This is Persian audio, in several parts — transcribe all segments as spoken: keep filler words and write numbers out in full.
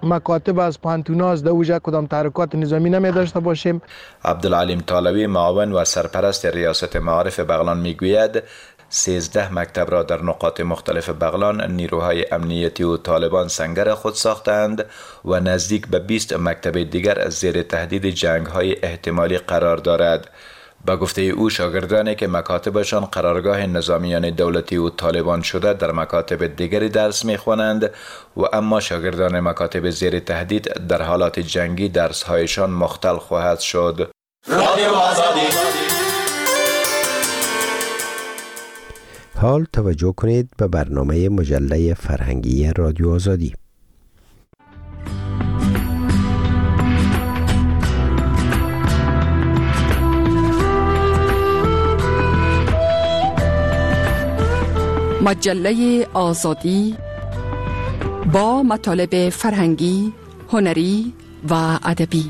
مکاتب از پانتونا از دوجه کدام تحرکات نظامی نمی داشته باشیم. عبدالعلیم طالبی معاون و سرپرست ریاست معارف بغلان میگوید سیزده مکتب را در نقاط مختلف بغلان نیروهای امنیتی و طالبان سنگر خود ساختند و نزدیک به بیست مکتب دیگر از زیر تهدید جنگ‌های احتمالی قرار دارد. با گفته او شاگردانی که مکاتبشان قرارگاه نظامیان دولتی و طالبان شده در مکاتب دیگری درس می‌خوانند و اما شاگردان مکاتب زیر تهدید در حالات جنگی درس‌هایشان مختل خواهد شد. رادیو آزادی. حال توجه کنید به برنامه مجله فرهنگی رادیو آزادی. مجله آزادی با مطالب فرهنگی، هنری و ادبی.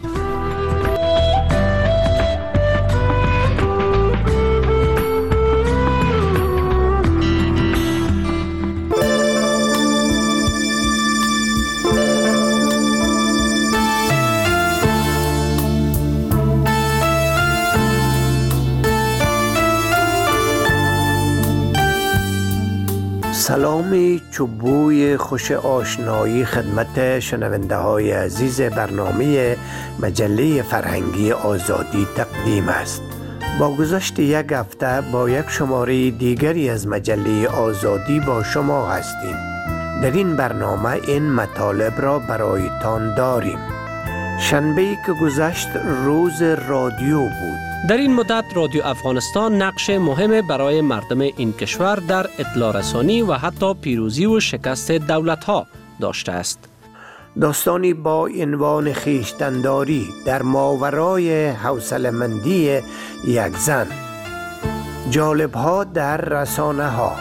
سلام چوبوی خوش آشنایی خدمت شنونده های عزیز برنامه مجله فرهنگی آزادی تقدیم است. با گذشت یک هفته با یک شماره دیگری از مجله آزادی با شما هستیم. در این برنامه این مطالب را برایتان داریم. شنبه‌ای که گذشت روز رادیو بود. در این مدت رادیو افغانستان نقش مهم برای مردم این کشور در اطلاع رسانی و حتی پیروزی و شکست دولت‌ها داشته است. داستانی با عنوان خویشتن‌داری در ماورای حوصله‌مندی یک زن. جالب‌ها در رسانه‌ها.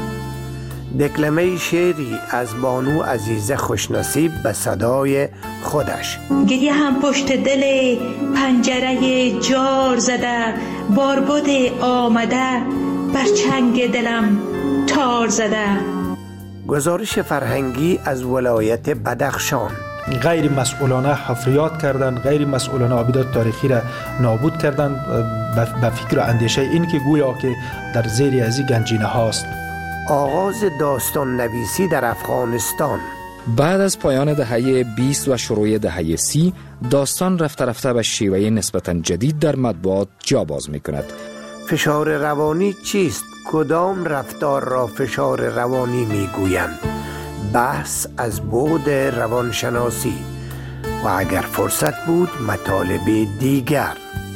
دکلمه شعری از بانو عزیزه خوشنصیب به صدای خودش. گریه هم پشت دل پنجره جار زده، باربد آمده بر چنگ دلم تار زده. گزارش فرهنگی از ولایت بدخشان. غیر مسئولانه حفریات کردن، غیر مسئولانه آبیدات تاریخی را نابود کردن به فکر و اندیشه این که گویا که در زیر ازی گنجینه هاست. آغاز داستان نویسی در افغانستان. بعد از پایان دهه بیست و شروع دهه سی، داستان رفته رفته به شیوه نسبتاً جدید در مطبوعات جا باز می کند. فشار روانی چیست؟ کدام رفتار را فشار روانی می گویند؟ بحث از بعد روانشناسی و اگر فرصت بود مطالب دیگر.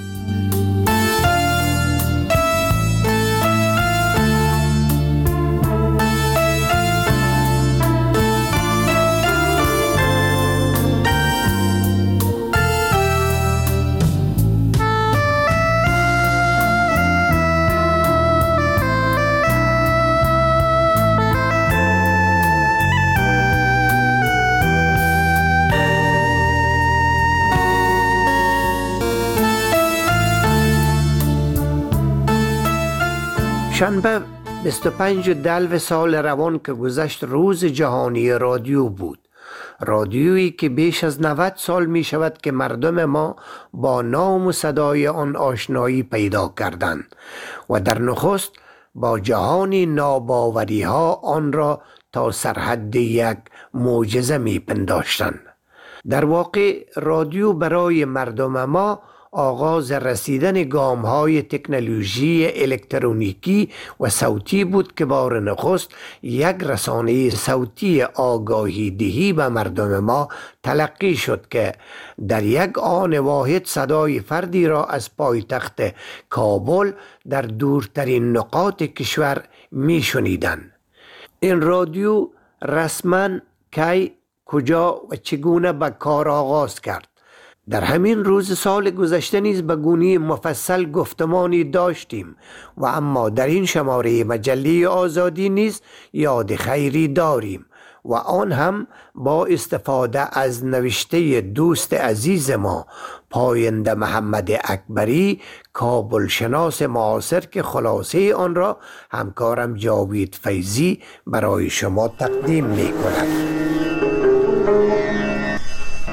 شنبه بیست و پنج دلو سال روان که گذشت روز جهانی رادیو بود. رادیویی که بیش از نود سال می شود که مردم ما با نام و صدای آن آشنایی پیدا کردند و در نخست با جهانی ناباوری ها آن را تا سرحد یک معجزه می پنداشتند. در واقع رادیو برای مردم ما آغاز رسیدن گام‌های تکنولوژی الکترونیکی و صوتی بود که بار نخست یک رسانه صوتی آگاهی دهی به مردم ما تلقی شد که در یک آن واحد صدای فردی را از پایتخت کابل در دورترین نقاط کشور می شنیدند. این رادیو رسما کی، کجا و چگونه به کار آغاز کرد؟ در همین روز سال گذشته نیز به گونه مفصل گفتمانی داشتیم و اما در این شماره مجله آزادی نیز یاد خیری داریم و آن هم با استفاده از نوشته دوست عزیز ما پاینده محمد اکبری، کابل شناس معاصر که خلاصه آن را همکارم جاوید فیضی برای شما تقدیم می کند.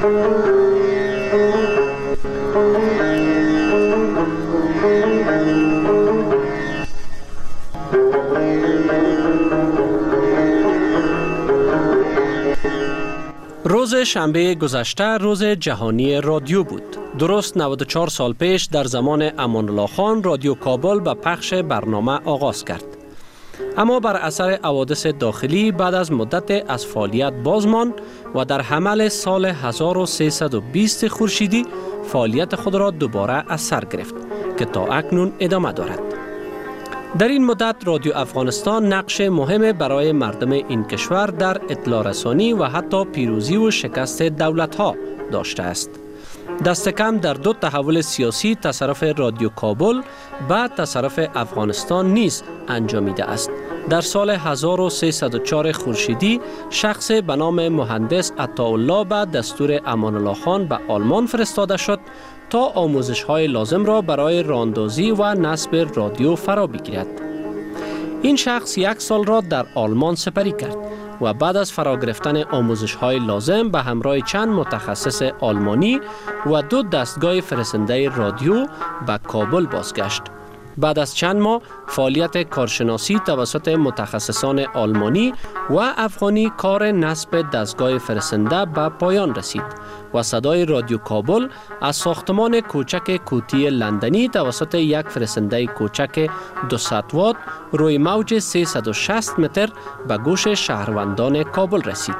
روز شنبه گذشته روز جهانی رادیو بود. درست نود و چهار سال پیش در زمان امان الله خان رادیو کابل به پخش برنامه آغاز کرد. اما بر اثر حوادث داخلی بعد از مدت از فعالیت باز ماند و در حمل سال هزار و سیصد و بیست خورشیدی فعالیت خود را دوباره از سر گرفت که تا اکنون ادامه دارد. در این مدت رادیو افغانستان نقش مهم برای مردم این کشور در اطلاع رسانی و حتی پیروزی و شکست دولت‌ها داشته است. دست کم در دو تحول سیاسی تصرف رادیو کابل و تصرف افغانستان نیز انجامیده است. در سال هزار و سیصد و چهار خورشیدی شخص به نام مهندس عطاالله به دستور امان الله خان به آلمان فرستاده شد تا آموزش‌های لازم را برای راهاندازی و نصب رادیو فرا بگیرد. این شخص یک سال را در آلمان سپری کرد و بعد از فرا گرفتن آموزش‌های لازم به همراه چند متخصص آلمانی و دو دستگاه فرستنده رادیو به کابل بازگشت. بعد از چند ماه فعالیت کارشناسی توسط متخصصان آلمانی و افغانی کار نصب دستگاه فرستنده به پایان رسید و صدای رادیو کابل از ساختمان کوچک کوتی لندنی توسط یک فرستنده کوچک دویست وات روی موج سیصد و شصت متر به گوش شهروندان کابل رسید.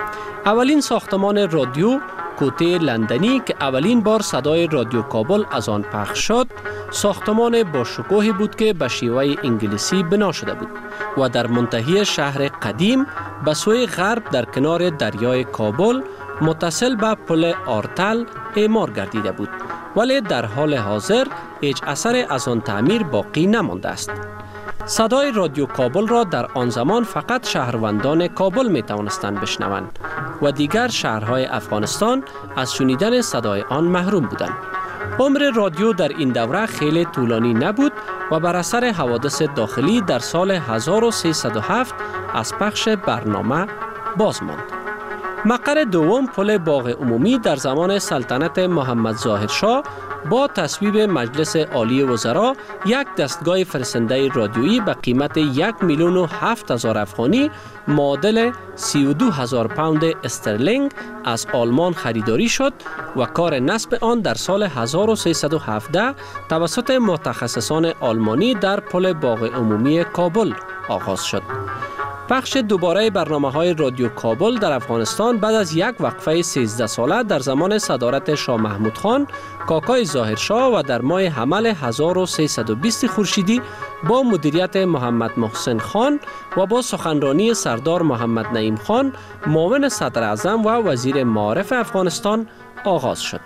اولین ساختمان رادیو کوته لندنی که اولین بار صدای رادیو کابل از آن پخش شد، ساختمان با شکوهی بود که به شیوه انگلیسی بنا شده بود و در منتهی شهر قدیم به سوی غرب در کنار دریای کابل متصل به پل آرتل اعمار گردیده بود، ولی در حال حاضر هیچ اثر از آن تعمیر باقی نمانده است. صدای رادیو کابل را در آن زمان فقط شهروندان کابل می توانستند بشنوند و دیگر شهرهای افغانستان از شنیدن صدای آن محروم بودند. عمر رادیو در این دوره خیلی طولانی نبود و بر اثر حوادث داخلی در سال هزار و سیصد و هفت از پخش برنامه باز ماند. مقر دوم پل باغ عمومی در زمان سلطنت محمد ظاهر شاه با تصویب مجلس عالی وزرا یک دستگاه فرستنده رادیویی به قیمت یک میلیون و هفت هزار افغانی معادل سی و دو هزار پوند استرلینگ از آلمان خریداری شد و کار نصب آن در سال هزار و سیصد و هفده توسط متخصصان آلمانی در پل باغ عمومی کابل آغاز شد. پخش دوباره برنامه‌های رادیو کابل در افغانستان بعد از یک وقفه سیزده ساله در زمان صدارت شاه محمود خان، کاکای ظاهر شاه و در ماه حمل هزار و سیصد و بیست خورشیدی با مدیریت محمد محسن خان و با سخنرانی سردار محمد نعیم خان، معاون صدر اعظم و وزیر معارف افغانستان آغاز شد.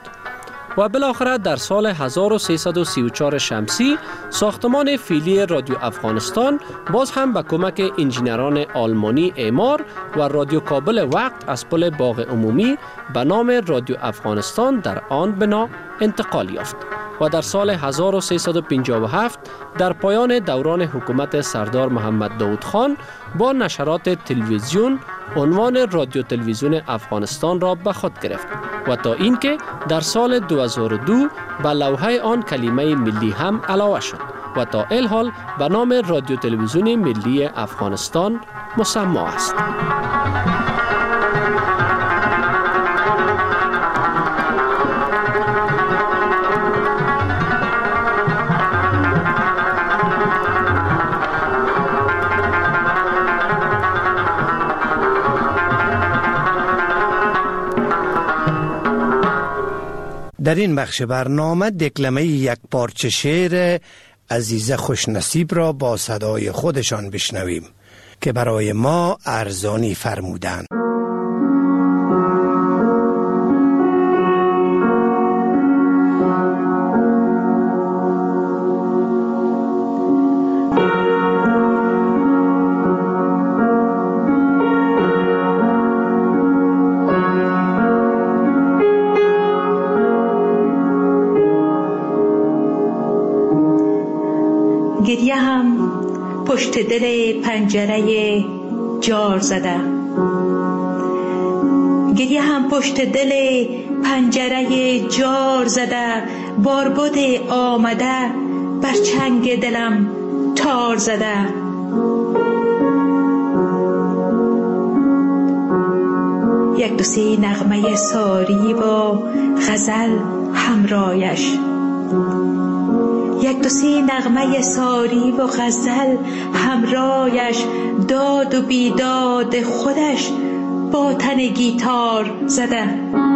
و بالاخره در سال هزار و سیصد و سی و چهار شمسی ساختمان فعلی رادیو افغانستان باز هم به کمک انجینران آلمانی اعمار و رادیو کابل وقت از پل باغ عمومی به نام رادیو افغانستان در آن بنا انتقال یافت و در سال هزار و سیصد و پنجاه و هفت در پایان دوران حکومت سردار محمد داود خان با نشرات تلویزیون عنوان رادیو تلویزیون افغانستان را به خود گرفت و تا اینکه در سال دو هزار و دو به لوحه آن کلمه ملی هم علاوه شد و تا الحال به نام رادیو تلویزیون ملی افغانستان مسمی است. در این بخش برنامه دکلمه یک پارچه شعر عزیزه خوشنصیب را با صدای خودشان بشنویم که برای ما ارزانی فرمودند. گریه هم پشت دل پنجره جار زده، گریه هم پشت دل پنجره جار زده، باربد آمده بر چنگ دلم تار زده. یک دو سه نغمه ساری با غزل همرایش، یک دو سه نغمه ساری و غزل همرایش، داد و بیداد خودش با تن گیتار زده.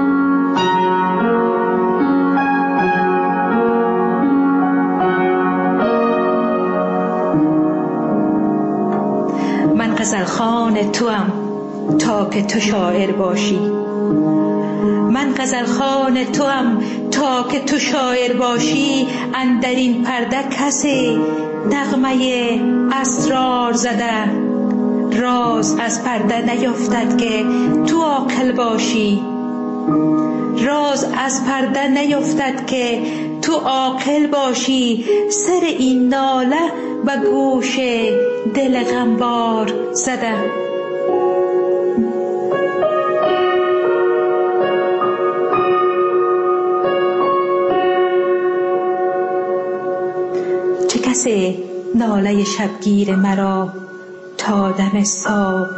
من غزل خوان توام تا که تو شاعر باشی، من غزل خوان توام تا که تو شاعر باشی. اندر این پرده کسی نغمه اسرار زده، راز از پرده نیفتد که تو عاقل باشی، راز از پرده نیفتد که تو عاقل باشی. سر این ناله به گوش دل غمبار زده. چه کسی ناله شبگیر مرا تا دم صبح،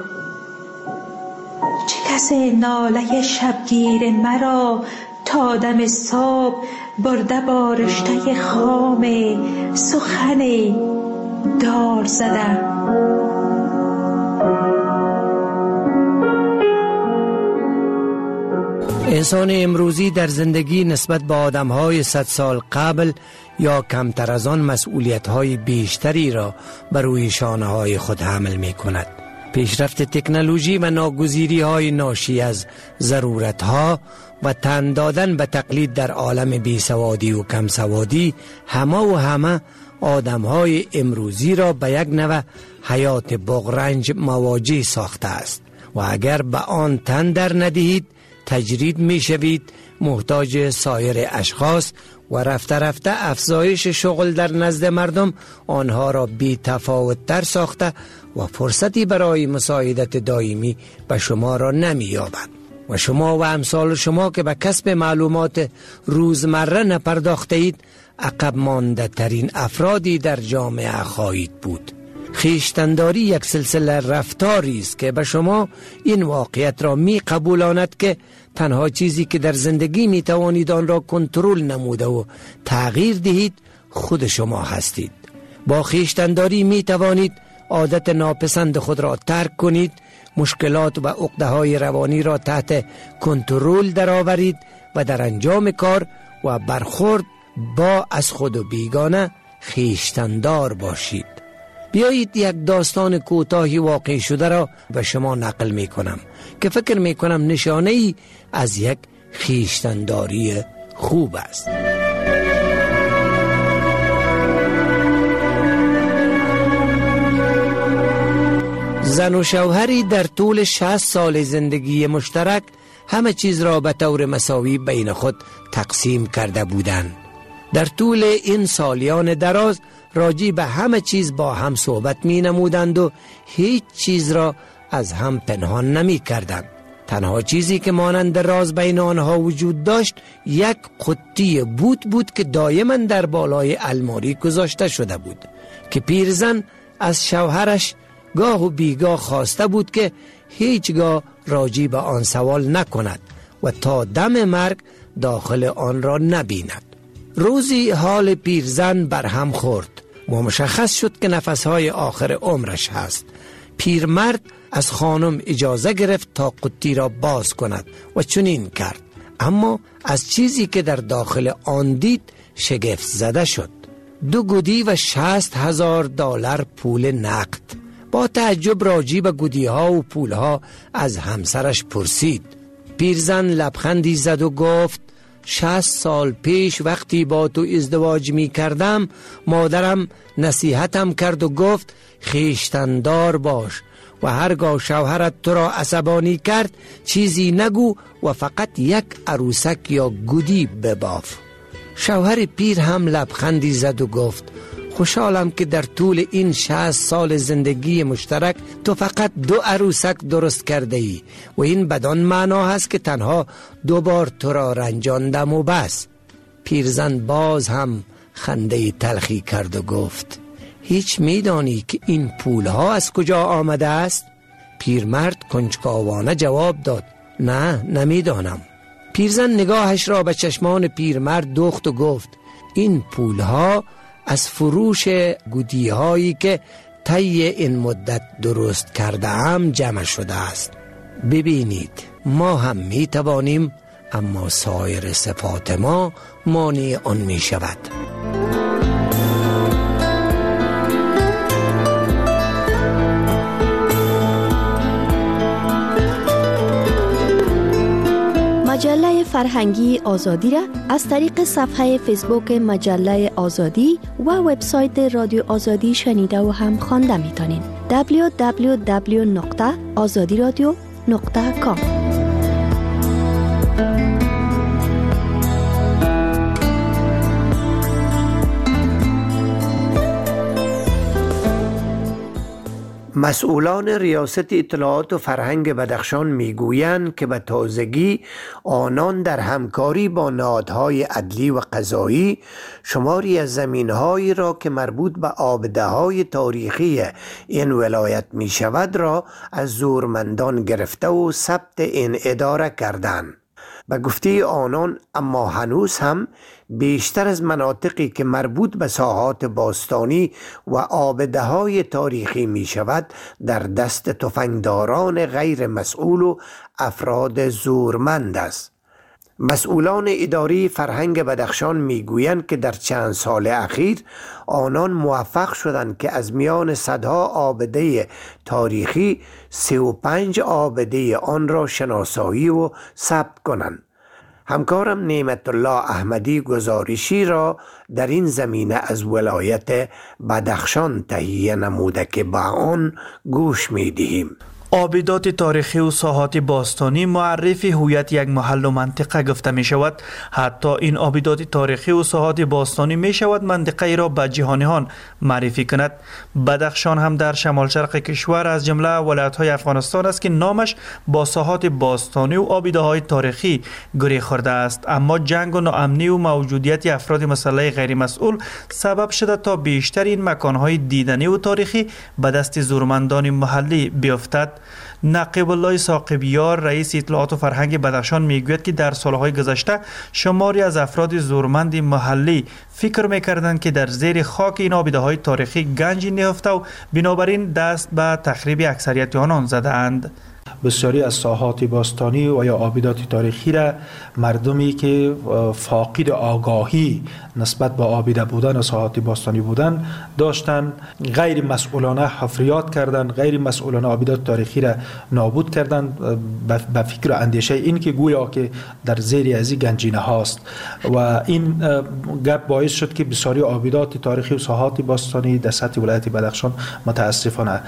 چه کسی ناله شبگیر مرا تا دم صبح، برده با رشته خام سخن دار زده. انسان امروزی در زندگی نسبت به آدم‌های صد سال قبل یا کمتر از آن مسئولیت‌های بیشتری را بر روی شانه‌های خود حمل می‌کند. پیشرفت تکنولوژی و ناگزیری‌های ناشی از ضرورت‌ها و تن دادن به تقلید در عالم بیسوادی و کمسوادی همه و همه آدم‌های امروزی را به یک نوع حیات بغرنج مواجه ساخته است و اگر به آن تن در ندهید تجرید می شوید، محتاج سایر اشخاص و رفته رفته افزایش شغل در نزد مردم آنها را بی تفاوت تر ساخته و فرصتی برای مساعدت دائمی به شما را نمی یابند و شما و امثال شما که به کسب معلومات روزمره نپرداخته اید عقب مانده ترین افرادی در جامعه خواهید بود. خویشتن‌داری یک سلسله رفتاری است که به شما این واقعیت را می قبولاند که تنها چیزی که در زندگی می توانید آن را کنترل نموده و تغییر دهید خود شما هستید. با خویشتن‌داری می توانید عادت ناپسند خود را ترک کنید، مشکلات و عقده‌های روانی را تحت کنترل درآورید و در انجام کار و برخورد با از خود و بیگانه خویشتن‌دار باشید. بیایید یک داستان کوتاهی واقع شده را به شما نقل می کنم که فکر می کنم نشانه ای از یک خویشتن‌داری خوب است. زن و شوهری در طول شصت سال زندگی مشترک همه چیز را به طور مساوی بین خود تقسیم کرده بودند. در طول این سالیان دراز راجی به همه چیز با هم صحبت می نمودند و هیچ چیز را از هم پنهان نمی کردند. تنها چیزی که مانند راز بین آنها وجود داشت یک قطی بود بود که دائما در بالای الماری گذاشته شده بود که پیرزن از شوهرش گاه و بیگاه خواسته بود که هیچگاه راجی به آن سوال نکند و تا دم مرگ داخل آن را نبیند. روزی حال پیرزن بر هم خورد و مشخص شد که نفسهای آخر عمرش هست. پیرمرد از خانم اجازه گرفت تا قطی را باز کند و چنین کرد، اما از چیزی که در داخل آن دید شگفت زده شد. دو گودی و شصت هزار دلار پول نقد. با تعجب راجی به گودی ها و پول ها از همسرش پرسید. پیرزن لبخندی زد و گفت شصت سال پیش وقتی با تو ازدواج می کردم مادرم نصیحتم کرد و گفت خویشتن‌دار باش و هرگاه شوهرت تو را عصبانی کرد چیزی نگو و فقط یک عروسک یا گودی بباف. شوهر پیر هم لبخندی زد و گفت خوشحالم که در طول این شصت سال زندگی مشترک تو فقط دو عروسک درست کرده ای و این بدان معنا هست که تنها دو بار تو را رنجاندم و بس. پیرزن باز هم خنده تلخی کرد و گفت هیچ میدانی که این پولها از کجا آمده است؟ پیرمرد کنجکاوانه جواب داد نه نمیدانم. پیرزن نگاهش را به چشمان پیرمرد دوخت و گفت این پولها از فروش گودی هایی که طی این مدت درست کرده ام جمع شده است. ببینید ما هم می توانیم، اما سایر صفات ما مانع آن می شود. مجله فرهنگی آزادی را از طریق صفحه فیسبوک مجله آزادی و وبسایت رادیو آزادی شنیده و هم خوانده میتونین. دبلیو دبلیو دبلیو نقطه آزادی رادیو نقطه کام. مسئولان ریاست اطلاعات و فرهنگ بدخشان میگویند که به تازگی آنان در همکاری با نهادهای عدلی و قضایی شماری از زمینهایی را که مربوط به آبده‌های تاریخی این ولایت می شود را از زورمندان گرفته و ثبت این اداره کردند. به گفته آنان اما هنوز هم بیشتر از مناطقی که مربوط به ساحات باستانی و آبده‌های تاریخی می شود در دست تفنگداران غیر مسئول و افراد زورمند است. مسئولان اداری فرهنگ بدخشان میگویند که در چند سال اخیر آنان موفق شدند که از میان صدها آبده تاریخی سی و پنج آبده آن را شناسایی و ثبت کنند. همکارم نعمت الله احمدی گزارشی را در این زمینه از ولایت بدخشان تهیه نموده که با آن گوش می‌دهیم. آبدات تاریخی و ساحات باستانی معرف هویت یک محل و منطقه گفته می شود. حتی این آبدات تاریخی و ساحات باستانی می شود منطقه ای را به جهانیان معرفی کند. بدخشان هم در شمال شرق کشور از جمله ولایت های افغانستان است که نامش با ساحات باستانی و آبده های تاریخی گره خورده است، اما جنگ و ناامنی و موجودیت افراد مسلح غیر مسئول سبب شده تا بیشتر این مکان های دیدنی و تاریخی به دست زورمندان محلی بیفتد. نقیب الله ساقبیار رئیس اطلاعات و فرهنگ بدخشان میگوید که در سالهای گذشته شماری از افراد زورمند محلی فکر میکردند که در زیر خاک این آبده های تاریخی گنجی نهفته و بنابراین دست به تخریب اکثریت آنان زده اند. بسیاری از ساحات باستانی و یا آبدات تاریخی را مردمی که فاقد آگاهی نسبت به آبده بودن و ساحات باستانی بودن داشتن غیر مسئولانه حفریات کردن، غیر مسئولانه آبدات تاریخی را نابود کردن به فکر و اندیشه این که گویا که در زیر ازی گنجینه هاست و این گپ باعث شد که بسیاری آبدات تاریخی و ساحات باستانی در سطح ولایت بدخشان متاسفانه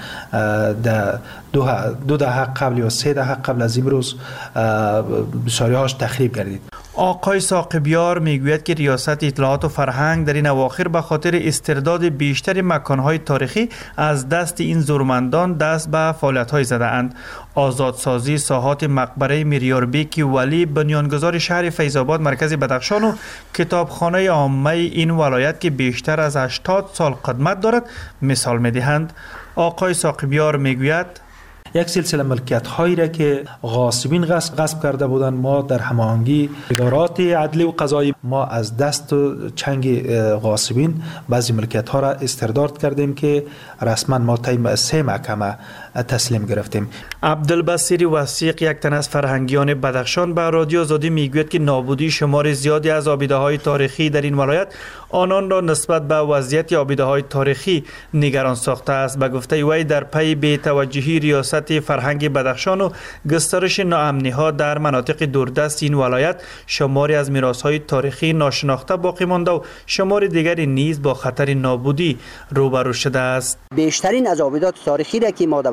در دو دو دهه قبل یا سه دهه قبل از امروز بسیاری هاش تخریب گردید. آقای ساقبیار میگوید که ریاست اطلاعات و فرهنگ در این اواخر به خاطر استرداد بیشتر مکانهای تاریخی از دست این زورمندان دست به فعالیت‌های زده اند. آزادسازی ساحات مقبره میریاربیک ولی بنیانگذار شهر فیض‌آباد مرکز بدخشان و کتابخانه عامه این ولایت که بیشتر از هشتاد سال قدمت دارد مثال می‌دهند. آقای ساقبیار میگوید یک سلسله ملکیت هایی را که غاصبین غصب, غصب کرده بودند ما در هماهنگی ادارات عدلی و قضایی ما از دست و چنگ غاصبین بعضی ملکیت ها را استرداد کردیم که رسما ما طی سه محکمه تسلیم گرفتیم. عبدالبصیر وثیق یک تن از فرهنگیان بدخشان به رادیو آزادی میگوید که نابودی شمار زیادی از آبده های تاریخی در این ولایت آنان را نسبت به وضعیت آبده های تاریخی نگران ساخته است. به گفته وی در پی بی‌توجهی ریاست فرهنگ بدخشان و گسترش ناامنی ها در مناطق دوردست این ولایت شماری از میراث های تاریخی ناشناخته باقی مانده و شمار دیگری نیز با خطر نابودی روبرو شده است. بیشترین از آبدات تاریخی را که ما در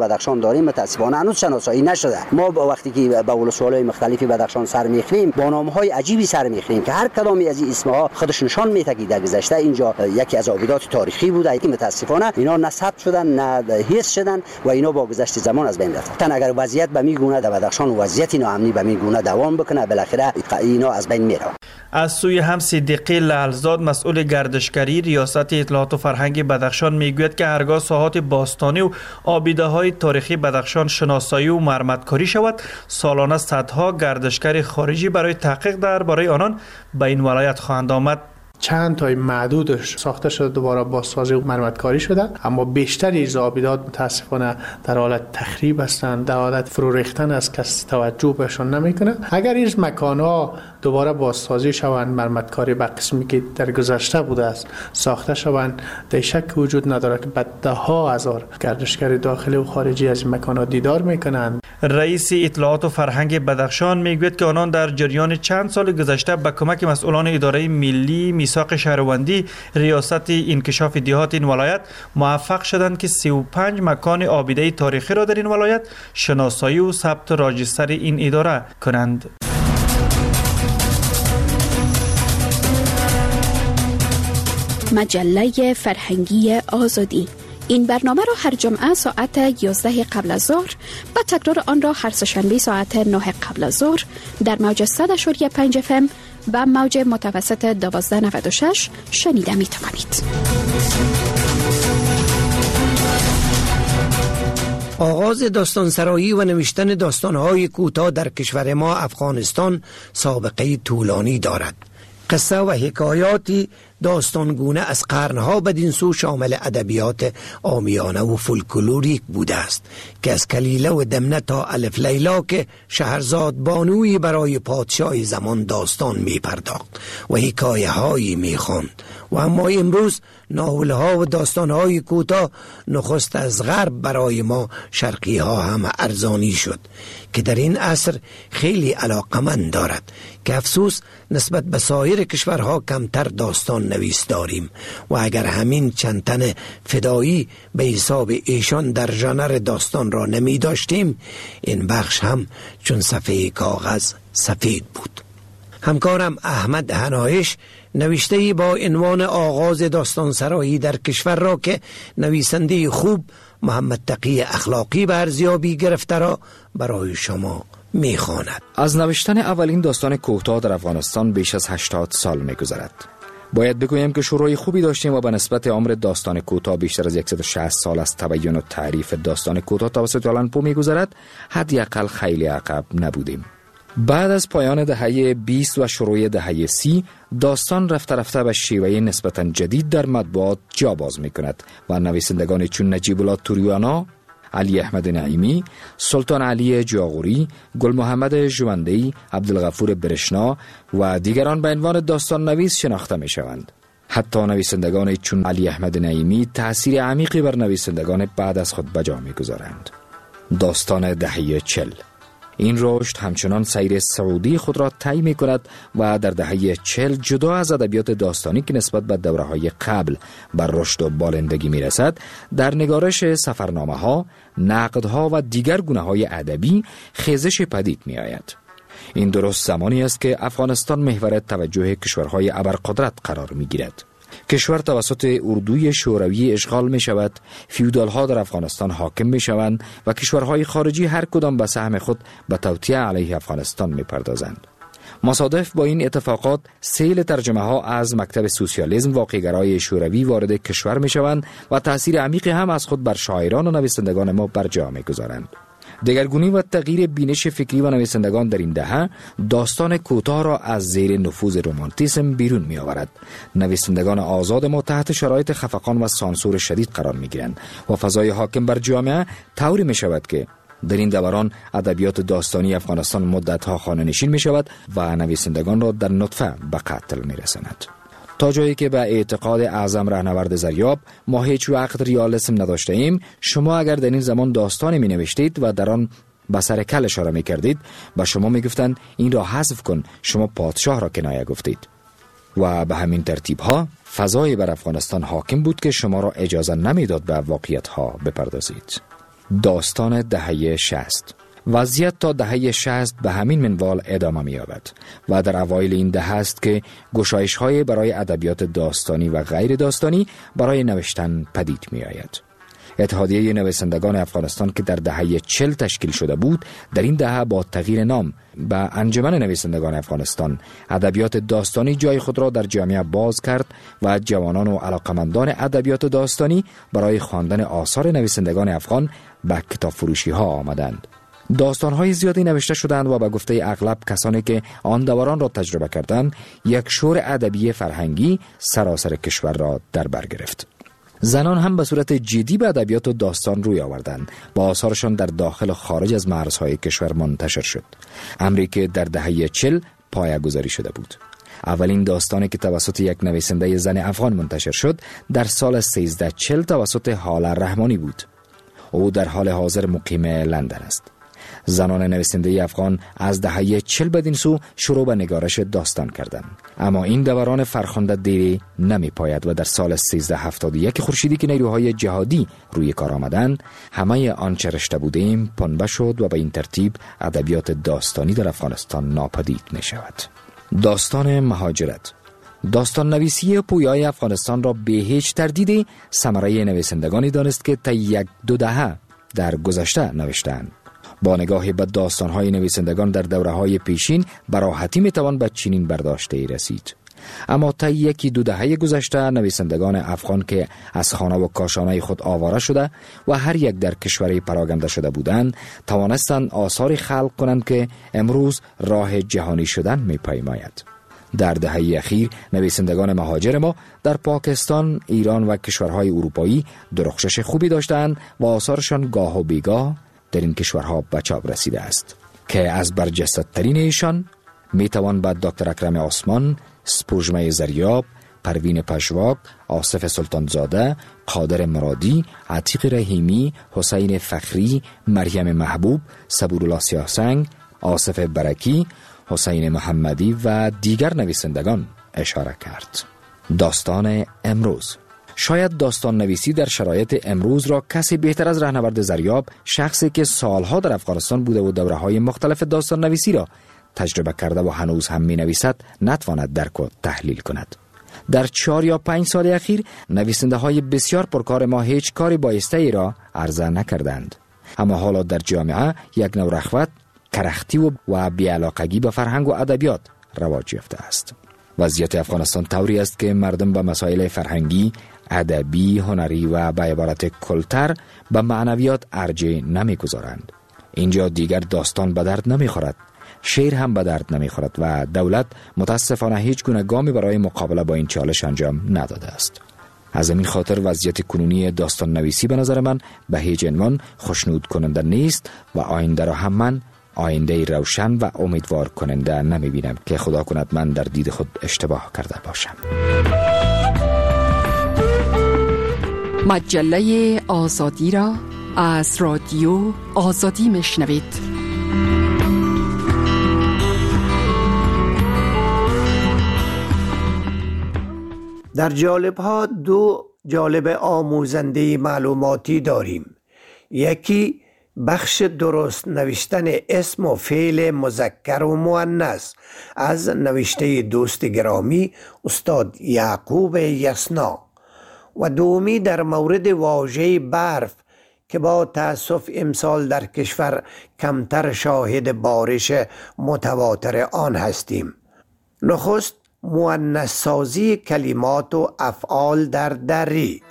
بدخشان داریم متاسفانه هنوز شناسایی نشده. ما با وقتی که به ولسوالای مختلفی بدخشان سر میخوریم با نام‌های عجیبی سر میخوریم که هر کدامی از این اسمها خودش نشان میده که در گذشته اینجا یکی از آبادات تاریخی بوده که متاسفانه اینا نه ثبت شدن نه حفظ شدن و اینا با گذشت زمان از بین رفتن. اگر وضعیت به می گونه در بدخشان وضعیت ناامنی به می گونه دوام بکنه بالاخره اینا از بین میره. از سوی هم صدیقی لعلزاد مسئول گردشگری ریاست اطلاعات و فرهنگ بدخشان میگوید که هرگاه ساحات باستانی و آبیده‌های تاریخی بدخشان شناسایی و مرمتکاری شود سالانه صدها گردشگر خارجی برای تحقیق درباره آنان به این ولایت خواهند آمد. چند تای معدودش ساخته شده دوباره بازسازی و مرمتکاری شده، اما بیشتری از آبیدات متاسفانه در حالت تخریب هستند، در حالت فرو ریختن است، کسی توجه بهشون نمیکنه. اگر این مکان‌ها دوباره بازسازی شوند، مرمتکاری به قسمی که در گذشته بوده است ساخته شوند، در شک وجود نداره که ده ها هزار گردشگر داخلی و خارجی از این مکان‌ها دیدار میکنند. رئیس اطلاعات و فرهنگ بدخشان میگوید که آنان در جریان چند سال گذشته به کمک مسئولان اداره ملی میثاق شهروندی ریاست انکشاف دیهات این ولایت موفق شدند که سی و پنج مکان آبیده تاریخی را در این ولایت شناسایی و ثبت راجستر این اداره کنند. مجله فرهنگی آزادی. این برنامه را هر جمعه ساعت یازده قبل از ظهر و تکرار آن را هر سه‌شنبه ساعت نه قبل از ظهر در موج صد و پنج اف ام و موج متوسط دوازده نود و شش شنیده می توانید. آغاز داستانسرایی و نوشتن داستان‌های کوتاه در کشور ما افغانستان سابقه طولانی دارد. قصه و حکایاتی داستانگونه از قرنها بدین سو شامل ادبیات عامیانه و فولکلوریک بوده است که از کلیله و دمنه تا الف لیلا که شهرزاد بانوی برای پادشاه زمان داستان می پرداخت و حکایه هایی می خواند. و اما امروز ناول ها و داستان های کوتاه نخست از غرب برای ما شرقی ها هم ارزانی شد که در این عصر خیلی علاقمند دارد که افسوس نسبت به سایر کشورها کمتر داستان نویس داریم و اگر همین چند تن فدایی به حساب ایشان در ژانر داستان را نمی داشتیم این بخش هم چون صفحه کاغذ سفید بود. همکارم احمد هنایش نوشته‌ای با عنوان آغاز داستانسرایی در کشور را که نویسنده خوب محمد تقی اخلاقی به ارزیابی گرفته را برای شما می‌خواند. از نوشتن اولین داستان کوتاه در افغانستان بیش از هشتاد سال می‌گذرد. باید بگویم که شروع خوبی داشتیم و به نسبت عمر داستان کوتاه بیشتر از صد و شصت سال از تبیین و تعریف داستان کوتاه توسط آلن پو می‌گذرد، حداقل خیلی عقب نبودیم. بعد از پایان دهه بیست و شروع دهه سی داستان رفته رفته به شیوه نسبتاً جدید در مطبوعات جا باز می کند و نویسندگان چون نجیب الله توریانا، علی احمد نعیمی، سلطان علی جاغوری، گل محمد جواندهی، عبدالغفور برشنا و دیگران به عنوان داستان نویس شناخته می شوند. حتی نویسندگان چون علی احمد نعیمی تأثیر عمیقی بر نویسندگان بعد از خود بجا می گذارند. داستان دهه چل این رشد همچنان سیر سعودی خود را طی می کند و در دهه چل جدا از ادبیات داستانی که نسبت به دوره‌های قبل بر رشد و بالندگی می رسد، در نگارش سفرنامه ها، نقد ها و دیگر گونه های ادبی خیزش پدید می آید. این درست زمانی است که افغانستان محور توجه کشورهای ابرقدرت قرار می گیرد. کشور توسط اردوی شوروی اشغال می شود، فیودال ها در افغانستان حاکم می شوند و کشورهای خارجی هر کدام به سهم خود به توطئه علیه افغانستان می پردازند. مصادف با این اتفاقات سیل ترجمه ها از مکتب سوسیالیسم واقع‌گرای شوروی وارد کشور می شوند و تأثیر عمیقی هم از خود بر شاعران و نویسندگان ما بر جا می گذارند. دگرگونی و تغییر بینش فکری و نویسندگان در این دهه داستان کوتاه را از زیر نفوذ رمانتیسم بیرون می آورد. نویسندگان آزاد ما تحت شرایط خفقان و سانسور شدید قرار می گیرند و فضای حاکم بر جامعه طوری می شود که در این دوران ادبیات داستانی افغانستان مدتها خانه نشین می شود و نویسندگان را در نطفه به قتل می رساند. تا جایی که به اعتقاد اعظم رهنورد زریاب ما هیچ وقت ریالیسم نداشته ایم، شما اگر در این زمان داستانی می نوشتید و در آن به سر کل اشاره می کردید، به شما می گفتند این را حذف کن، شما پادشاه را کنایه گفتید. و به همین ترتیب ها فضای بر افغانستان حاکم بود که شما را اجازه نمی داد به واقعیت ها بپردازید. داستان دهه شصت. وضعیت تا دهه شصت به همین منوال ادامه می‌یابد و در اوایل این دهه است که گشایش‌های برای ادبیات داستانی و غیر داستانی برای نوشتن پدید می‌آید. اتحادیه نویسندگان افغانستان که در دهه چهل تشکیل شده بود، در این دهه با تغییر نام به انجمن نویسندگان افغانستان ادبیات داستانی جای خود را در جامعه باز کرد و جوانان و علاقمندان ادبیات داستانی برای خواندن آثار نویسندگان افغان به کتاب فروشی ها آمدند. داستان‌های زیادی نوشته شدند و به گفته اغلب کسانی که آن دوران را تجربه کردند، یک شور ادبی فرهنگی سراسر کشور را در بر گرفت. زنان هم به صورت جدی به ادبیات و داستان روی آوردند. با آثارشان در داخل و خارج از مرزهای کشور منتشر شد. امری که در دهه چهل پایه‌گذاری شده بود. اولین داستانی که توسط یک نویسنده زن افغان منتشر شد در سال سیزده چهل توسط هاله رحمانی بود. او در حال حاضر مقیم لندن است. زنان نویسنده افغان از دهه چهل بدین سو شروع به نگارش داستان کردند. اما این دوران فرخنده دیری نمی پاید و در سال سیزده هفتاد و یک خورشیدی که نیروهای جهادی روی کار آمدند، همه آنچه رشته بودیم پنبه شد و به این ترتیب ادبیات داستانی در افغانستان ناپدید می شود. داستان مهاجرت. داستان نویسی پویای افغانستان را به هیچ تردیدی ثمره نویسندگانی دانست که تا یک دو دهه در گذشته نوشتند. با نگاهی به داستان‌های نویسندگان در دوره‌های پیشین به راحتی می‌توان به چنین برداشتی رسید. اما تا یکی دو دهه گذشته نویسندگان افغان که از خانه و کاشانه خود آواره شده و هر یک در کشوری پراگنده شده بودند، توانستند آثاری خلق کنند که امروز راه جهانی شدن می‌پیماید. در دهه اخیر نویسندگان مهاجر ما در پاکستان، ایران و کشورهای اروپایی درخشش خوبی داشتند و آثارشان گاه و بیگاه در این کشورها به چاپ رسیده است که از برجسته ترین ایشان می توان به دکتر اکرم عثمان، سپوږمۍ زریاب، پروین پژواک، آصف سلطانزاده، قادر مرادی، عتیق رحیمی، حسین فخری، مریم محبوب، صبورالله سیاهسنگ، آصف برکی، حسین محمدی و دیگر نویسندگان اشاره کرد. داستان امروز. شاید داستان نویسی در شرایط امروز را کسی بهتر از رهنورد زریاب، شخصی که سالها در افغانستان بوده و دوره‌های مختلف داستان نویسی را تجربه کرده و هنوز هم می نویسد نتواند درک و تحلیل کند. در چهار یا پنج سال اخیر نویسنده های بسیار پرکار ما هیچ کاری بایسته ای را عرضه نکردند. اما حالا در جامعه یک نوع رغبت، کرختی و, و بی‌علاقگی به فرهنگ و ادبیات رواج یافته است. وضعیت افغانستان طوری است که مردم به مسائل فرهنگی، ادبی، هنری و به عبارت کلتر به معنویات ارجح نمی‌گذارند. اینجا دیگر داستان به درد نمی‌خورد، شعر هم به درد نمی‌خورد و دولت متاسفانه هیچ گونه گامی برای مقابله با این چالش انجام نداده است. از این خاطر وضعیت کنونی داستان نویسی به نظر من به هیچ عنوان خوشنود کننده نیست و آینده را هم من آینده روشن و امیدوار کننده نمی بینم که خدا کند من در دید خود اشتباه کرده باشم. مجله آزادی را از رادیو آزادی میشنوید. در جالب ها دو جالب آموزنده معلوماتی داریم. یکی بخش درست نوشتن اسم و فعل مذکر و مؤنث از نوشته دوست گرامی استاد یعقوب یسنا و دومی در مورد واژه برف که با تأسف امسال در کشور کمتر شاهد بارش متواتر آن هستیم. نخست مؤنث سازی کلمات و افعال در دری.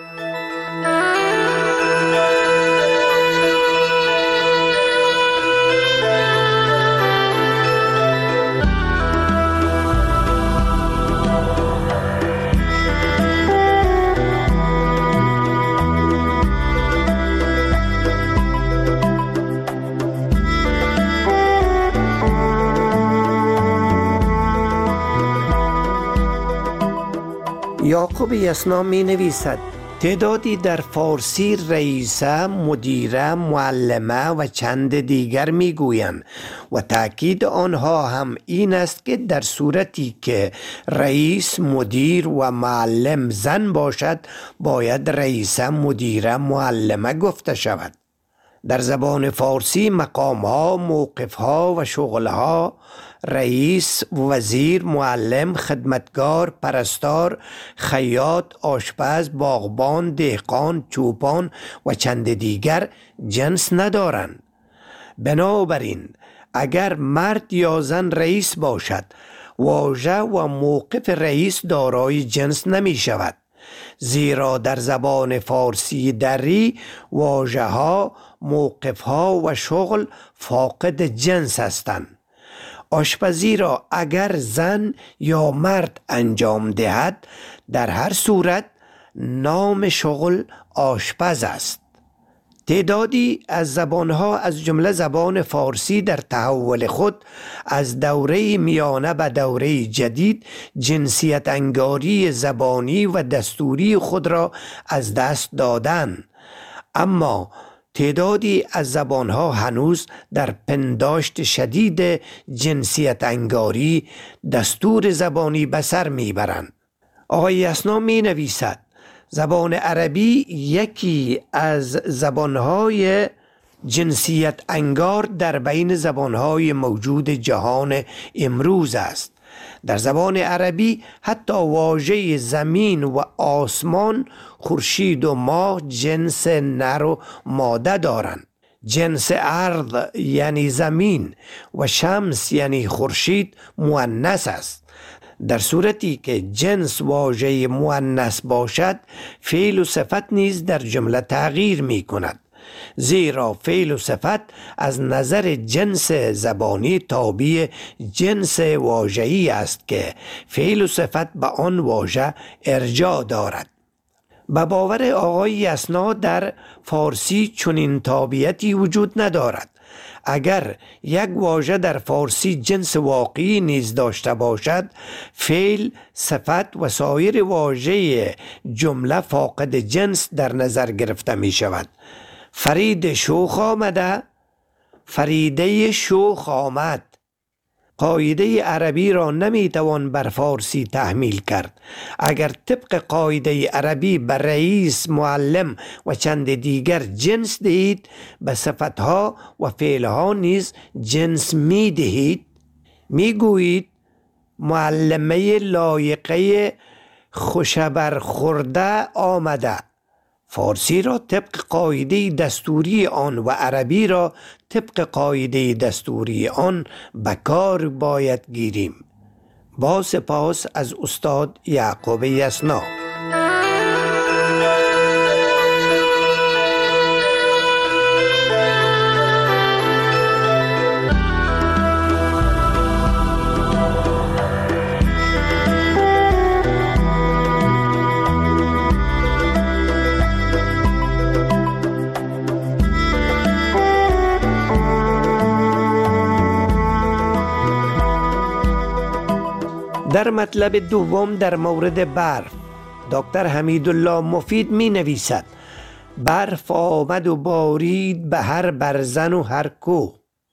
یعقوب یسنا می نویسد تعدادی در فارسی رئیسه، مدیره، معلمه و چند دیگر می گویند و تأکید آنها هم این است که در صورتی که رئیس، مدیر و معلم زن باشد باید رئیسه، مدیره، معلمه گفته شود. در زبان فارسی مقامها، موقفها و شغلها رئیس، وزیر، معلم، خدمتگار، پرستار، خیاط، آشپز، باغبان، دهقان، چوپان و چند دیگر جنس ندارند. بنابراین اگر مرد یا زن رئیس باشد، واژه و موقف رئیس دارای جنس نمی شود، زیرا در زبان فارسی دری واژه ها، موقف ها و شغل فاقد جنس هستند. آشپزی را اگر زن یا مرد انجام دهد، در هر صورت نام شغل آشپز است. تعدادی از زبانها از جمله زبان فارسی در تحول خود از دوره میانه به دوره جدید جنسیت انگاری زبانی و دستوری خود را از دست دادند، اما تعدادی از زبانها هنوز در پنداشت شدید جنسیت انگاری دستور زبانی به سر میبرند. آقای یسنا می نویسد زبان عربی یکی از زبانهای جنسیت انگار در بین زبانهای موجود جهان امروز است. در زبان عربی حتی واژه زمین و آسمان، خورشید و ماه جنس نر و ماده دارند. جنس ارض یعنی زمین و شمس یعنی خورشید مؤنث است. در صورتی که جنس واژه مؤنث باشد، فعل و صفت نیز در جمله تغییر می کند، زیرا فعل و صفت از نظر جنس زبانی تابع جنس واژه‌ای است که فعل و صفت به آن واژه ارجاع دارد. به باور آقای یسنا در فارسی چنین تابعیتی وجود ندارد. اگر یک واژه در فارسی جنس واقعی نیز داشته باشد، فعل، صفت و سایر واژه جمله فاقد جنس در نظر گرفته می شود. فرید شوخ آمده، فریده شوخ آمد. قاعده عربی را نمی توان بر فارسی تحمیل کرد. اگر طبق قاعده عربی بر رئیس، معلم و چند دیگر جنس دهید، به صفتها و فعلها نیز جنس می دهید. می گویید معلمه لایقه خوشبر خورده آمده. فارسی را طبق قاعده دستوری آن و عربی را طبق قاعده دستوری آن به کار باید گیریم. با سپاس از استاد یعقوب یسنا. در مطلب دوم در مورد برف، دکتر حمیدالله مفید می نویسد برف آمد و بارید به هر برزن و هر کوه،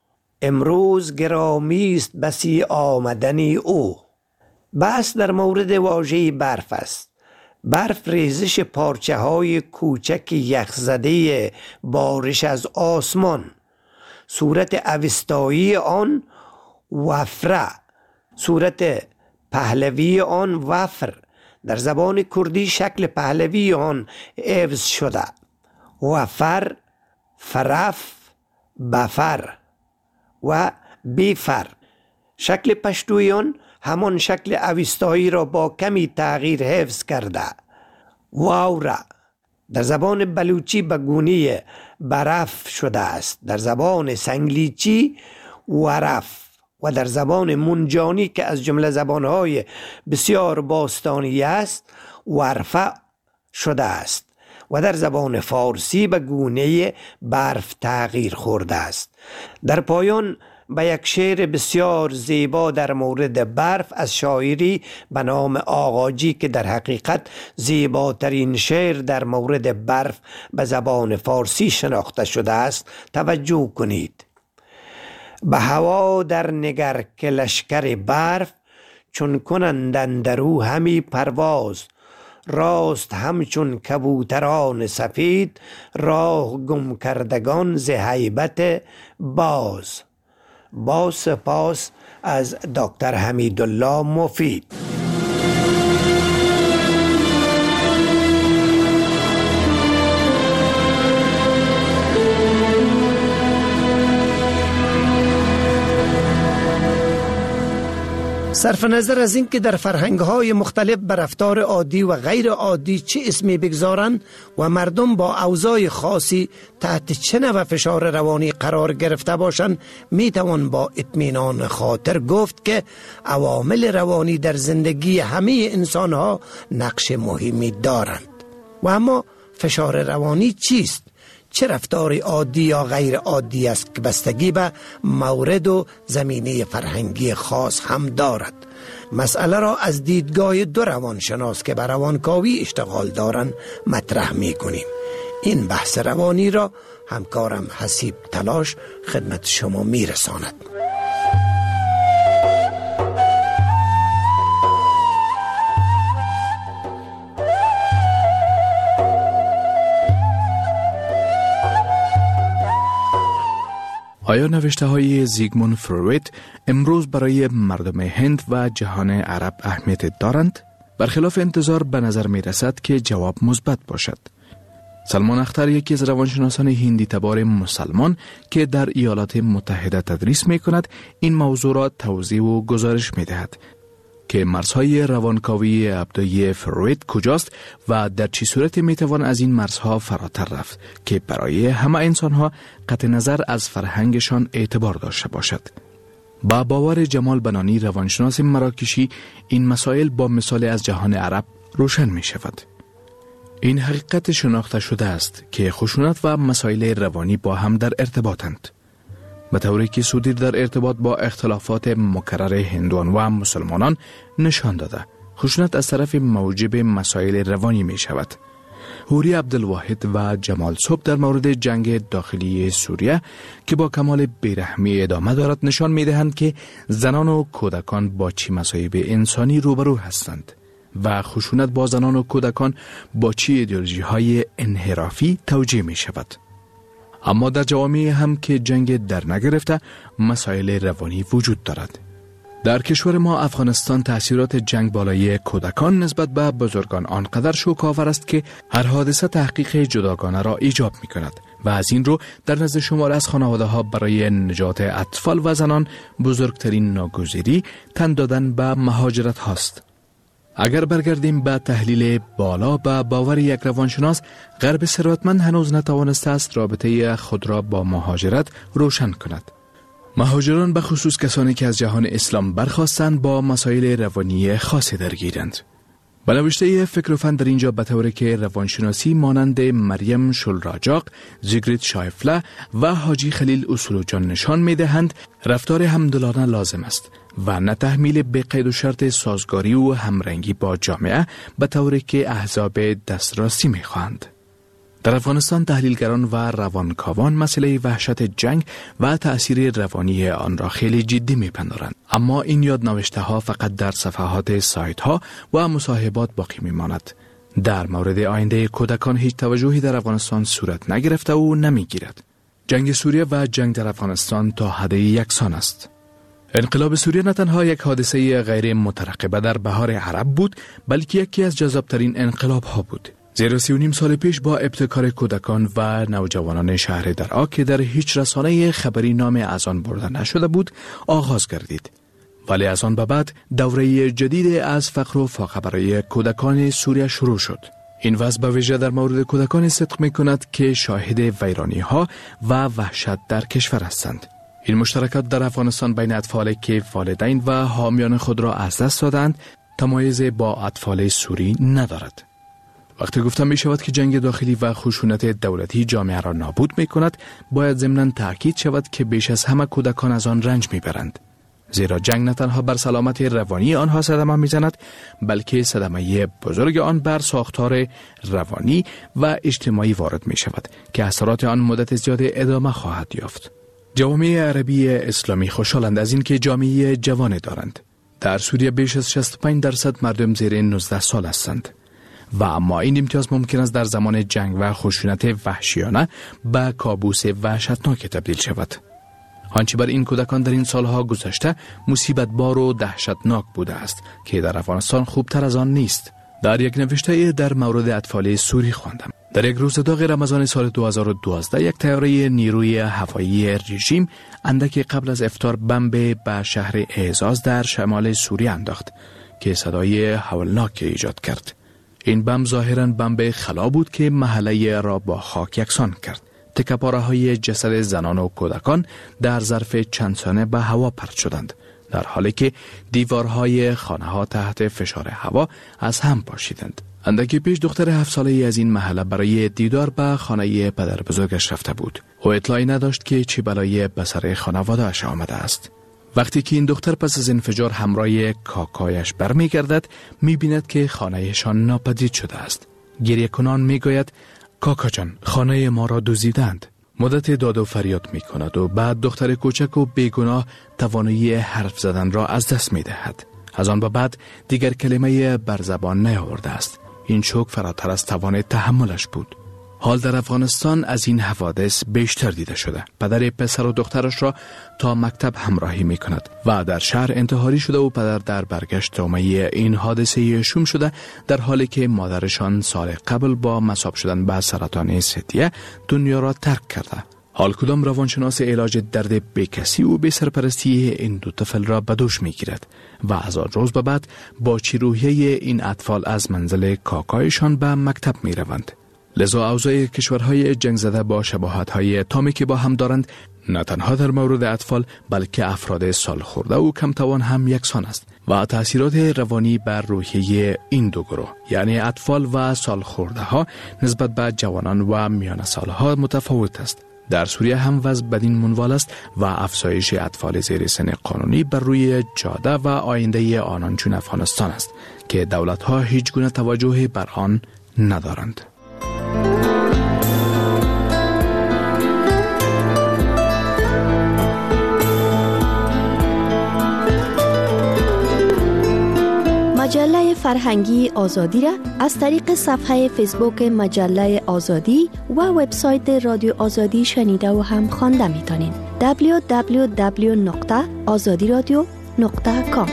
امروز گرامی است بسی آمدنی او. بحث در مورد واژه برف است. برف ریزش پارچه های کوچک یخزده بارش از آسمان. صورت اوستایی آن وفره، صورت پهلوی آن وفر. در زبان کردی شکل پهلوی آن حفظ شده. وفر، فرف، بفر و بیفر. شکل پشتوی آن همان شکل اوستایی را با کمی تغییر حفظ کرده. واوره در زبان بلوچی به گونه برف شده است. در زبان سنگلیچی ورف و در زبان منجانی که از جمله زبانهای بسیار باستانی است ورفه شده است و در زبان فارسی به گونه برف تغییر خورده است. در پایان به یک شعر بسیار زیبا در مورد برف از شاعری به نام آغاجی که در حقیقت زیباترین شعر در مورد برف به زبان فارسی شناخته شده است توجه کنید. به هوا در نگر که لشکر برف، چون کنند اندرو همی پرواز، راست همچون کبوتران سفید، راه گم کردگان ز هیبت باز. با سپاس از دکتر حمیدالله مفید. صرف نظر از این که در فرهنگ‌های مختلف بر رفتار عادی و غیر عادی چه اسمی بگذارند و مردم با اوضاع خاصی تحت چه نوع فشار روانی قرار گرفته باشند، میتوان با اطمینان خاطر گفت که عوامل روانی در زندگی همه انسان‌ها نقش مهمی دارند. و اما فشار روانی چیست؟ چه رفتار عادی یا غیر عادی است که بستگی به مورد و زمینه فرهنگی خاص هم دارد؟ مسئله را از دیدگاه دو روانشناس که به روانکاوی اشتغال دارند مطرح می کنیم. این بحث روانی را همکارم حسیب تلاش خدمت شما می رساند. آیا نوشته های زیگموند فروید امروز برای مردم هند و جهان عرب اهمیت دارند؟ برخلاف انتظار به نظر می رسد که جواب مثبت باشد. سلمان اختر، یکی از روانشناسان هندی تبار مسلمان که در ایالات متحده تدریس می کند، این موضوع را توضیح و گزارش می دهد که مرزهای روانکاوی ابداعی فروید کجاست و در چه صورت می توان از این مرزها فراتر رفت که برای همه انسانها قطع نظر از فرهنگشان اعتبار داشته باشد. با باور جمال بنانی، روانشناس مراکشی، این مسائل با مثال از جهان عرب روشن می شود. این حقیقت شناخته شده است که خشونت و مسائل روانی با هم در ارتباطند، به طوری که سودیر در ارتباط با اختلافات مکرر هندوان و مسلمانان نشان داده خشونت از طرف موجب مسائل روانی می شود. حوری عبدالواحد و جمال صبح در مورد جنگ داخلی سوریه که با کمال بیرحمی ادامه دارد نشان می دهند که زنان و کودکان با چه مصائب انسانی روبرو هستند و خشونت با زنان و کودکان با چه ایدئولوژی های انحرافی توجیه می شود. اما در جوامع هم که جنگ در نگرفته مسائل روانی وجود دارد. در کشور ما افغانستان تأثیرات جنگ بالای کودکان نسبت به بزرگان آنقدر شوک‌آور است که هر حادثه تحقیق جداگانه را ایجاب می کند و از این رو در نزد شمار از خانواده ها برای نجات اطفال و زنان بزرگترین ناگزیری تن دادن به مهاجرت هاست. اگر برگردیم به تحلیل بالا به باور یک روانشناس، غرب ثروتمند هنوز نتوانسته است رابطه خود را با مهاجرت روشن کند. مهاجران به خصوص کسانی که از جهان اسلام برخاستند با مسائل روانی خاصی درگیرند. به نوشته فکر و فن در اینجا به طوری که روانشناسی مانند مریم شلراجاق، زیگریت شایفله و حاجی خلیل اصولو جان نشان می دهند رفتار همدلانه لازم است و نه تحمیل به قید و شرط سازگاری و همرنگی با جامعه به طوری که احزاب دسترسی می خواهند. در افغانستان تحلیلگران و روانکاوان مسئله وحشت جنگ و تأثیر روانی آن را خیلی جدی می پندارند. اما این یادنوشته ها فقط در صفحات سایت ها و مصاحبات باقی می ماند. در مورد آینده کودکان هیچ توجهی در افغانستان صورت نگرفته و نمی گیرد. جنگ سوریه و جنگ در افغانستان تا حد یکسان است. انقلاب سوریه نه تنها یک حادثه غیر مترقبه در بهار عرب بود، بلکه یکی از جذابترین انقلاب ها بود. زیرا سی و نیم سال پیش با ابتکار کودکان و نوجوانان شهر درعا که در هیچ رسانه خبری نام از آن برده نشده بود آغاز گردید. ولی از آن به بعد دوره جدید از فقر و فاقه برای کودکان سوریه شروع شد. این وضع به ویژه در مورد کودکان صدق می کند که شاهد ویرانی ها و وحشت در کشور هستند. این مشترکات در افغانستان بین اطفالی که والدین و حامیان خود را از دست دادند تمایز با اطفال سوری ندارد. وقتی گفتم می شود که جنگ داخلی و خشونت دولتی جامعه را نابود می کند، باید ضمناً تأکید شود که بیش از همه کودکان از آن رنج می برند. زیرا جنگ نه تنها بر سلامت روانی آنها صدمه می زند، بلکه صدمه بزرگ آن بر ساختار روانی و اجتماعی وارد می شود که اثرات آن مدت زیاد ادامه خواهد یافت. جوامع عربی اسلامی خوشحالند از این که جامعه جوان دارند. در سوریه بیش از شصت و پنج درصد مردم زیر نوزده سال هستند. و اما این امتیاز ممکن است در زمان جنگ و خشونت وحشیانه به کابوس وحشتناک تبدیل شود. آنچه بر این کودکان در این سالها گذشته مصیبت بار و دهشتناک بوده است که در افغانستان خوبتر از آن نیست. در یک نوشته در مورد اطفال سوری خواندم. در یک روز داغ رمضان سال دو هزار و دوازده یک طیاره نیروی هوایی رژیم اندکی قبل از افطار بمب به شهر اعزاز در شمال سوریه انداخت که صدای هولناک ایجاد کرد. این بمب ظاهراً بمب خلا بود که محله را با خاک یکسان کرد. تکه‌پاره های جسد زنان و کودکان در ظرف چند ثانیه به هوا پرت شدند، در حالی که دیوارهای خانه ها تحت فشار هوا از هم پاشیدند. اندکی پیش دختر هفت ساله‌ای از این محله برای دیدار به خانه پدر بزرگش رفته بود. او اطلاعی نداشت که چه بلایی به سر خانواده‌اش آمده است. وقتی که این دختر پس از انفجار همراه کاکایش برمیگردد، می‌بیند که خانه‌شان ناپدید شده است. گریه کنان میگوید: کاکا جان، خانه ما را دزدیدند. مدت داد و فریاد می کند و بعد دختر کوچک و بیگناه توانایی حرف زدن را از دست می دهد. از آن به بعد دیگر کلمه بر زبان نیاورده است. این شوک فراتر از توان تحملش بود. حال در افغانستان از این حوادث بیشتر دیده شده. پدر پسر و دخترش را تا مکتب همراهی می کند و در شهر انتحاری شده و پدر در برگشت تومه این حادثه شوم شده، در حالی که مادرشان سال قبل با مصاب شدن به سرطان ثدیه دنیا را ترک کرده. حال کدام روانشناس علاج درد بیکسی و بی سرپرستی این دو طفل را به دوش می گیرد و از آن روز به بعد با چی روحیه این اطفال از منزل کاکایشان به مکتب می روند. لذا اوضاع کشورهای جنگ زده با شباهت‌های تامی که با هم دارند، نه تنها در مورد اطفال بلکه افراد سال خورده و کم توان هم یکسان است و تأثیرات روانی بر روحیه این دو گروه، یعنی اطفال و سال خورده ها، نسبت به جوانان و میان سالها متفاوت است. در سوریه هم وضع بدین منوال است و افزایش اطفال زیر سن قانونی بر روی جاده و آینده آنان چون افغانستان است که دولت‌ها هیچ گونه توجه بر آن ندارند. مجله فرهنگی آزادی را از طریق صفحه فیسبوک مجله آزادی و وبسایت رادیو آزادی شنیده و هم خوانده میتونین. دبلیو دبلیو دبلیو نقطه آزادی رادیو نقطه کام.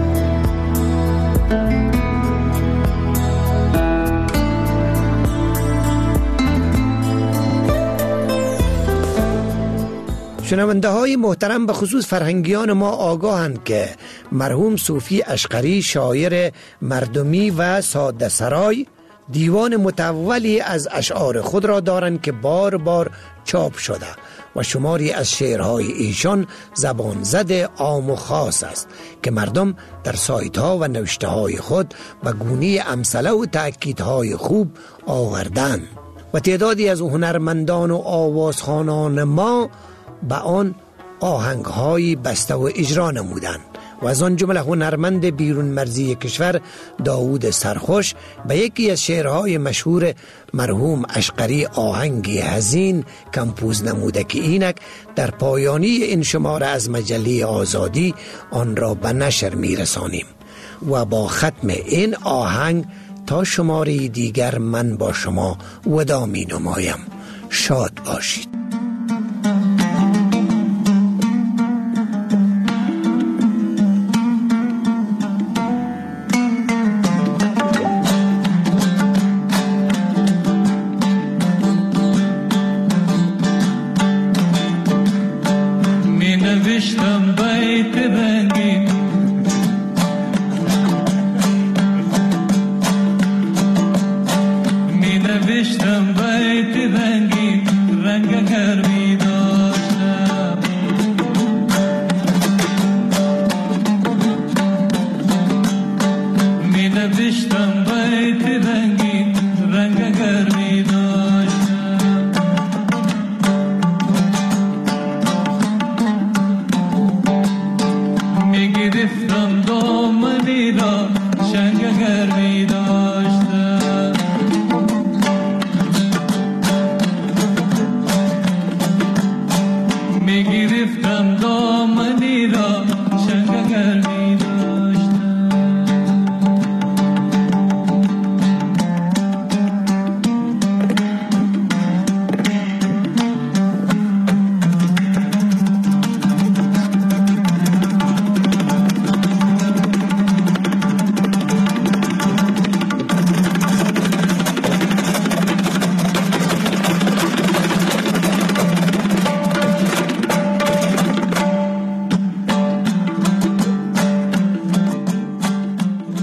شنونده های محترم، به خصوص فرهنگیان ما آگاهند که مرحوم صوفی اشقری شاعر مردمی و ساده سرای دیوان متولی از اشعار خود را دارند که بار بار چاپ شده و شماری از شعرهای ایشان زبان زده عام و خاص است که مردم در سایت ها و نوشته های خود به گونه امثله و تأکیدهای خوب آوردند و تعدادی از هنرمندان و آوازخوانان ما به آن آهنگ‌های بسته و اجرا نمودند و از آن جمله هنرمند بیرون مرزی کشور داوود سرخوش به یکی از شعرهای مشهور مرحوم اشقری آهنگی حزین کمپوز نموده که اینک در پایانی این شماره از مجله آزادی آن را به نشر میرسانیم و با ختم این آهنگ تا شماره دیگر من با شما وداع می نمایم. شاد باشید. گرفتم دامنی را شنگ